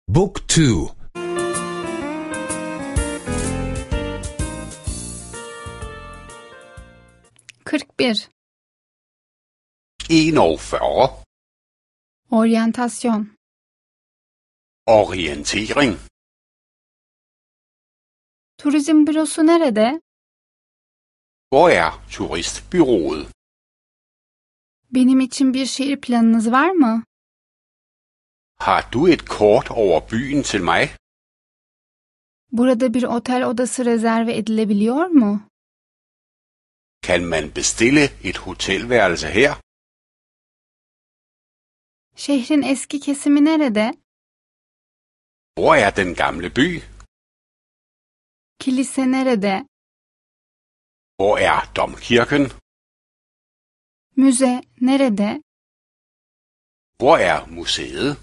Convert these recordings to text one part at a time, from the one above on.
Book 2. 41. 41. Oryantasyon. Orientering. Turizm bürosu nerede? Hvor er turistbyrået? Benim için bir şehir planınız var mı? Har du et kort over byen til mig? Burada bir otel odası rezerve edilebiliyor mu? Kan man bestille et hotelværelse her? Şehrin eski kesimi nerede? Hvor er den gamle by? Kilise nerede? Hvor er domkirken? Müze nerede? Hvor er museet?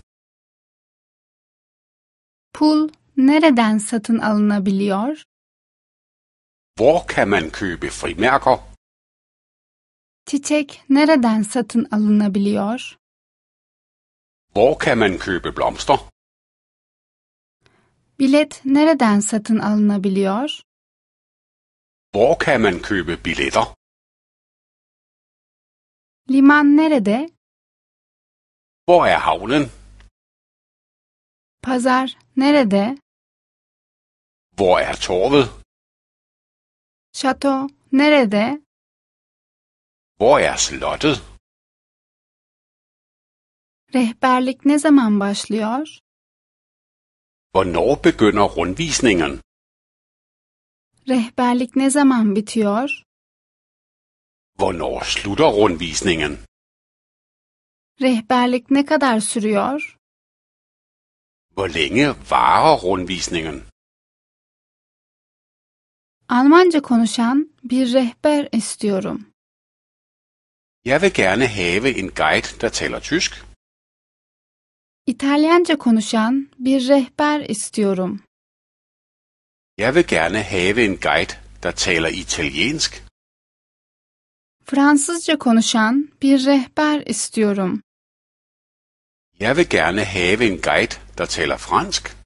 Pul nereden satın alınabiliyor? Hvor kan man købe frimærker? Çiçek nereden satın alınabiliyor? Hvor kan man købe blomster? Bilet nereden satın alınabiliyor? Hvor kan man købe billetter? Liman nerede? Hvor er havnen? Pazar nerede? Hvor er torvet? Şato nerede? Hvor er slottet? Rehberlik ne zaman başlıyor? Hvornår begynder rundvisningen? Rehberlik ne zaman bitiyor? Hvornår slutter rundvisningen? Rehberlik ne kadar sürüyor? Hvor længe varer rundvisningen? Almanca konuşan bir rehber istiyorum. Jeg vil gerne have en guide, der taler tysk. İtalyanca konuşan bir rehber istiyorum. Jeg vil gerne have en guide, der taler italiensk. Fransızca konuşan bir rehber istiyorum. Jeg vil gerne have en guide, der taler fransk.